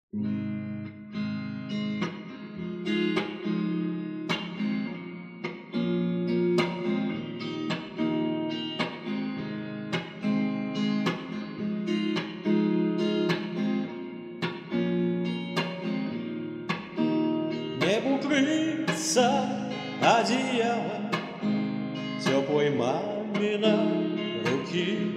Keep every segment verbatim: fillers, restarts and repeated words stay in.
Не укрыться одеялом теплой маминой руки,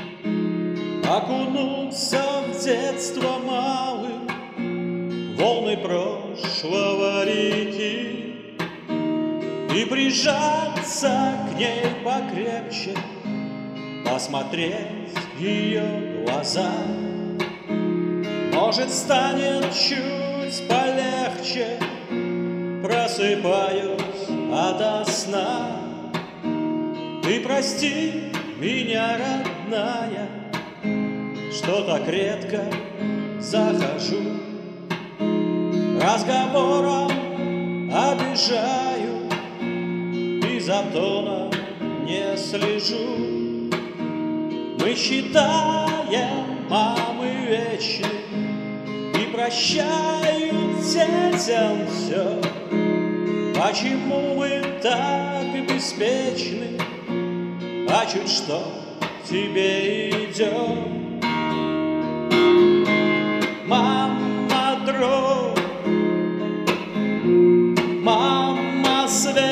окунуться в детство малым волны прошлого реки и прижаться к ней покрепче, посмотреть в ее глаза. Может, станет чуть полегче, просыпаюсь ото сна. Ты прости меня, родная, что так редко захожу, разговором обижаю и за тоном не слежу. Мы считаем мамы вечны и прощают детям все. Почему мы так беспечны, а чуть что тебе идем? Мама дров, мама свет,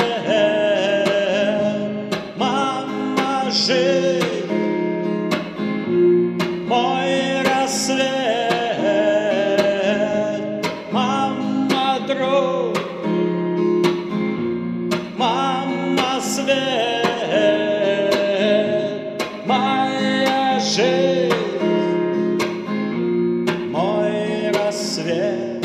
мама жизнь, мой рассвет. Мама дров, мама свет, моя жизнь, мой рассвет.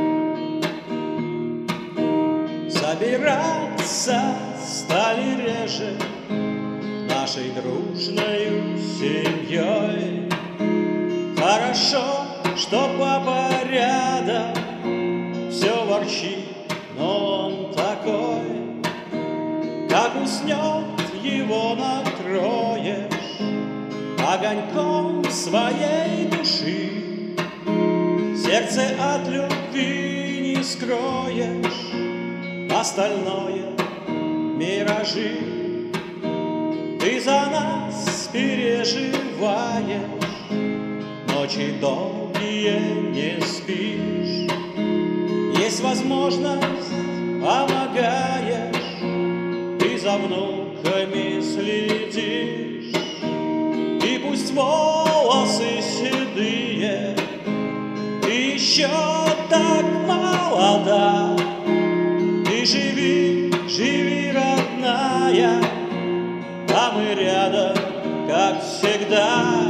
Собираться стали реже нашей дружною семьей. Хорошо, что папа рядом все ворчит, но он такой. Как уснет, его накроешь огоньком своей души. Сердце от любви не скроешь, остальное миражи. Ты за нас переживаешь, ночи долгие не спишь. Есть возможность, помогаешь, ты за внуками следишь. И пусть волосы седые, ты еще так молода. Ты живи, живи, родная, а мы рядом, как всегда.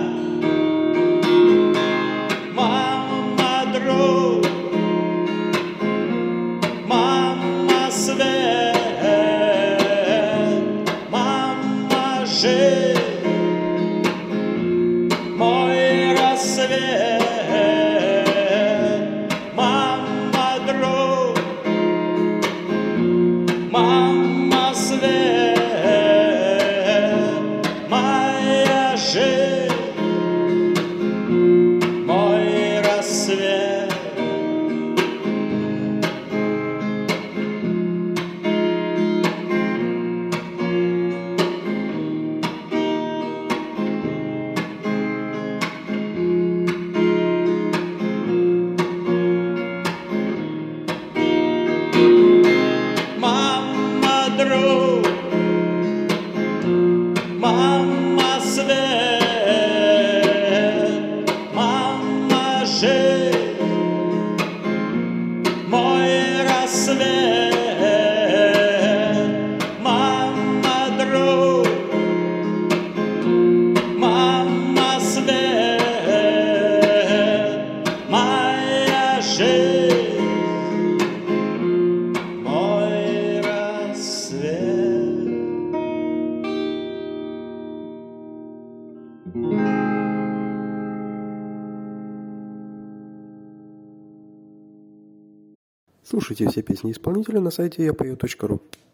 Мама дров, мама свет, мама жизнь, мой рассвет. Мама дров, мама свет, моя жизнь, мой рассвет. Мама дров, мама свет, мама жизнь, мой рассвет. Мама дров, мама свет, моя жизнь, мой рассвет. Слушайте все песни исполнителя на сайте я пою точка ру.